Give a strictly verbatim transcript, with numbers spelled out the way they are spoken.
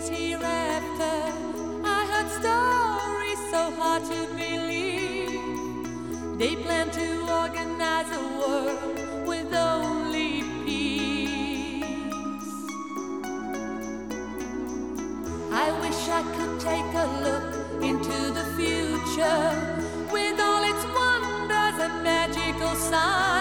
years hereafter. I heard stories so hard to believe. They plan to organize a world with only peace. I wish I could take a look into the future with all its wonders and magical signs.